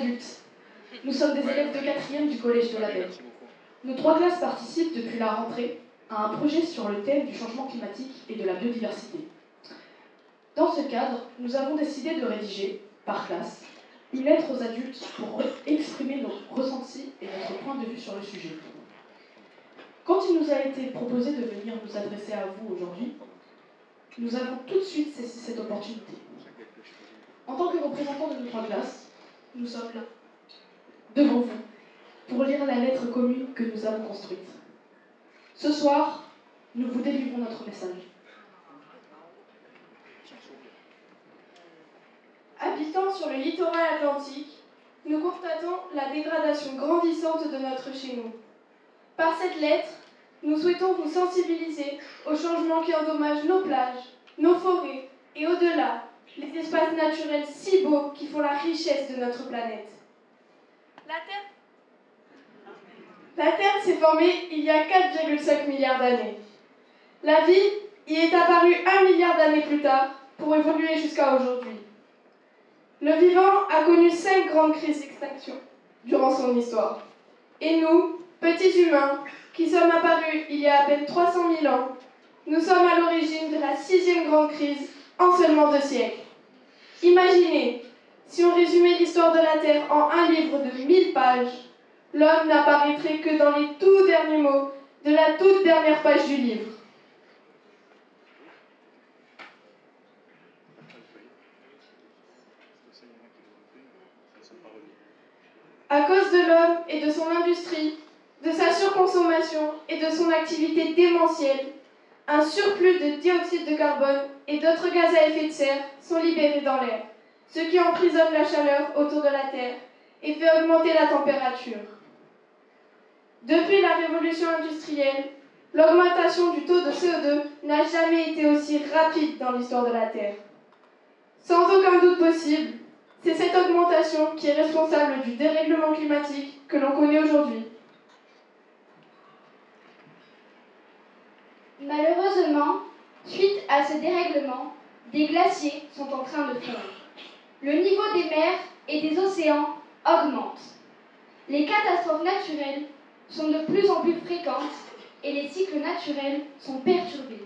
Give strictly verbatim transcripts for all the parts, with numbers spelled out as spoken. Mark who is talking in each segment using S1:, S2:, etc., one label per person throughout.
S1: adultes. Nous sommes des élèves de quatrième du collège de la Belle. Nos trois classes participent depuis la rentrée à un projet sur le thème du changement climatique et de la biodiversité. Dans ce cadre, nous avons décidé de rédiger, par classe, une lettre aux adultes pour exprimer nos ressentis et notre point de vue sur le sujet. Quand il nous a été proposé de venir nous adresser à vous aujourd'hui, nous avons tout de suite saisi cette opportunité. En tant que représentants de nos trois classes, nous sommes là, devant vous, pour lire la lettre commune que nous avons construite. Ce soir, nous vous délivrons notre message.
S2: Habitant sur le littoral atlantique, nous constatons la dégradation grandissante de notre chez nous. Par cette lettre, nous souhaitons vous sensibiliser aux changements qui endommagent nos plages, nos forêts et au-delà, les espaces naturels si beaux qui font la richesse de notre planète. La Terre, la Terre s'est formée il y a quatre virgule cinq milliards d'années. La vie y est apparue un milliard d'années plus tard pour évoluer jusqu'à aujourd'hui. Le vivant a connu cinq grandes crises d'extinction durant son histoire. Et nous, petits humains, qui sommes apparus il y a à peine trois cent mille ans, nous sommes à l'origine de la sixième grande crise en seulement deux siècles. Imaginez, si on résumait l'histoire de la Terre en un livre de mille pages, l'homme n'apparaîtrait que dans les tout derniers mots de la toute dernière page du livre. À cause de l'homme et de son industrie, de sa surconsommation et de son activité démentielle, un surplus de dioxyde de carbone et d'autres gaz à effet de serre sont libérés dans l'air, ce qui emprisonne la chaleur autour de la Terre et fait augmenter la température. Depuis la révolution industrielle, l'augmentation du taux de C O deux n'a jamais été aussi rapide dans l'histoire de la Terre. Sans aucun doute possible, c'est cette augmentation qui est responsable du dérèglement climatique que l'on connaît aujourd'hui.
S3: Malheureusement, suite à ce dérèglement, des glaciers sont en train de fondre. Le niveau des mers et des océans augmente. Les catastrophes naturelles sont de plus en plus fréquentes et les cycles naturels sont perturbés.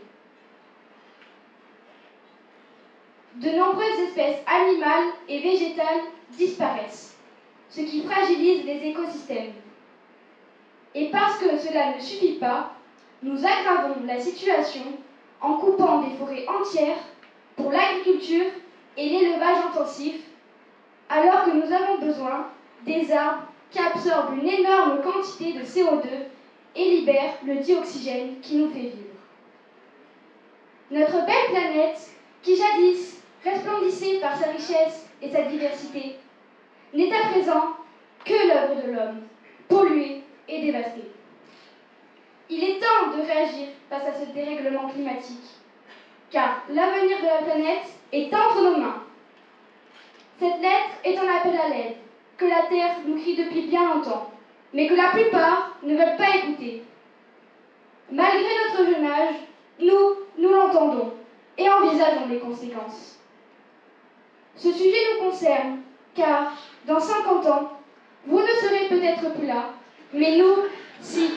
S3: De nombreuses espèces animales et végétales disparaissent, ce qui fragilise les écosystèmes. Et parce que cela ne suffit pas, nous aggravons la situation en coupant des forêts entières pour l'agriculture et l'élevage intensif, alors que nous avons besoin des arbres qui absorbent une énorme quantité de C O deux et libèrent le dioxygène qui nous fait vivre. Notre belle planète, qui jadis resplendissait par sa richesse et sa diversité, n'est à présent que l'œuvre de l'homme, polluée et dévastée. Il est temps de réagir face à ce dérèglement climatique, car l'avenir de la planète est entre nos mains. Cette lettre est un appel à l'aide, que la Terre nous crie depuis bien longtemps, mais que la plupart ne veulent pas écouter. Malgré notre jeune âge, nous, nous l'entendons et envisageons les conséquences. Ce sujet nous concerne, car dans cinquante ans, vous ne serez peut-être plus là, mais nous, si.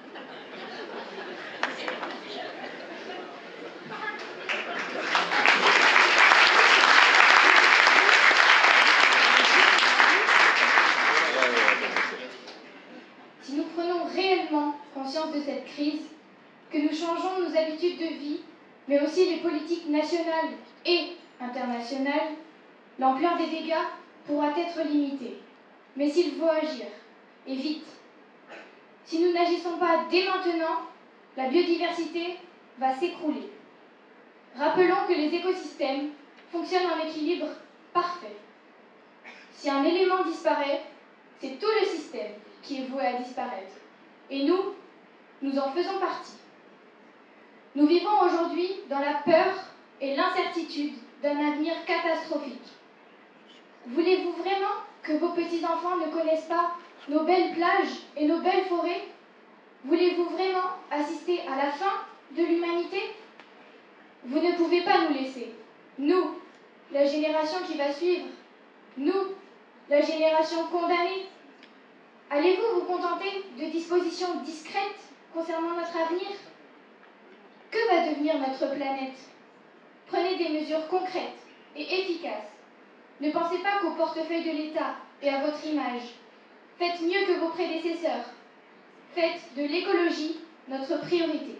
S3: Si nous prenons réellement conscience de cette crise, que nous changeons nos habitudes de vie, mais aussi les politiques nationales et internationales, l'ampleur des dégâts pourra être limitée. Mais s'il faut agir, et vite. Si nous n'agissons pas dès maintenant, la biodiversité va s'écrouler. Rappelons que les écosystèmes fonctionnent en équilibre parfait. Si un élément disparaît, c'est tout le système qui est voué à disparaître. Et nous, nous en faisons partie. Nous vivons aujourd'hui dans la peur et l'incertitude d'un avenir catastrophique. Voulez-vous vraiment que vos petits-enfants ne connaissent pas nos belles plages et nos belles forêts? Voulez-vous vraiment assister à la fin de l'humanité? Vous ne pouvez pas nous laisser. Nous, la génération qui va suivre, nous, La génération condamnée? Allez-vous vous contenter de dispositions discrètes concernant notre avenir? Que va devenir notre planète? Prenez des mesures concrètes et efficaces. Ne pensez pas qu'au portefeuille de l'État et à votre image. Faites mieux que vos prédécesseurs. Faites de l'écologie notre priorité.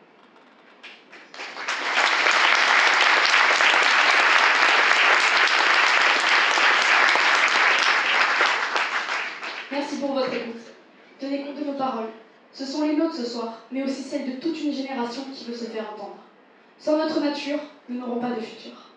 S1: Merci pour votre écoute. Tenez compte de nos paroles. Ce sont les nôtres ce soir, mais aussi celles de toute une génération qui veut se faire entendre. Sans notre nature, nous n'aurons pas de futur.